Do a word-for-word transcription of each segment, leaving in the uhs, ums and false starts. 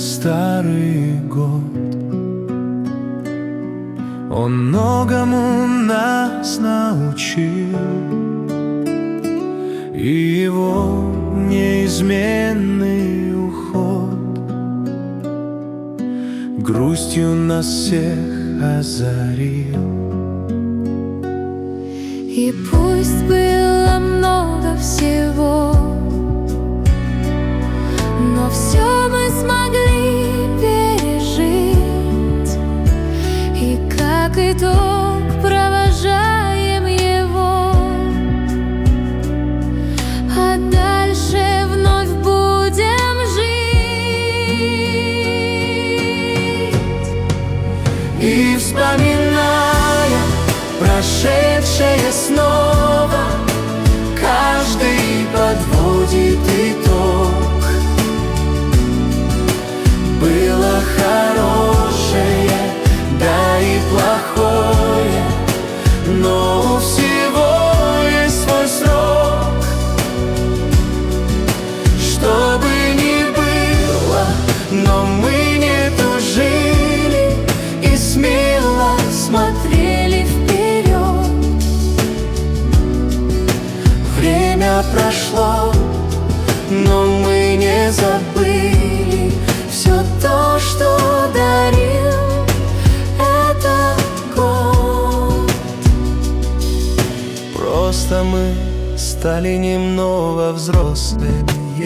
старый год. Он многому нас научил, и его неизменный уход грустью нас всех озарил. И пусть было много всего, но все мы смогли пережить, и как итог провожаем его, а дальше вновь будем жить. И вспоминая прошедшее снова, каждый подводит итог. Было хорошее, да и плохое, но у всего есть свой срок. Что бы ни было, но мы не тужили и смело смотрели вперед. Время прошло, но мы не забыли все то, что дарил этот год. Просто мы стали немного взрослые,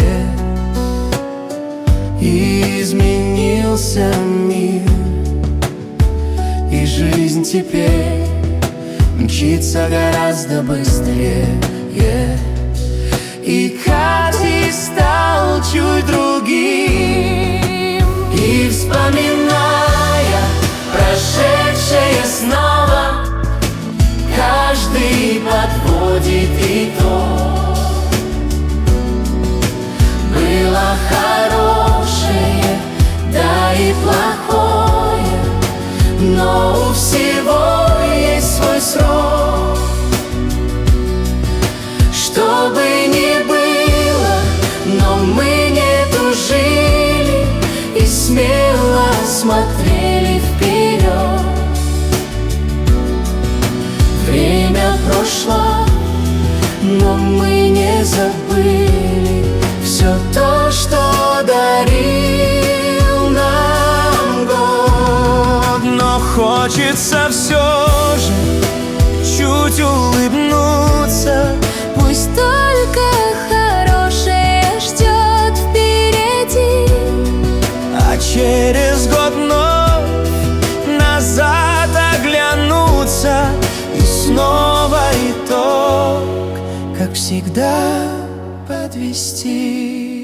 и изменился мир, и жизнь теперь мчится гораздо быстрее. И каждый стал чуть другим. И вспоминая прошедшее снова, каждый подводит итог. Было хорошее, да и плохое, но у всего есть свой срок. Что бы ни было, но мы не тужили и смело смотрели вперед. Время прошло, но мы не забыли все то, что дарил нам год. Но хочется все же чуть улыбнуться. Пусть только хорошее ждет впереди, а через год вновь назад оглянуться, и снова итог, как всегда, подвести.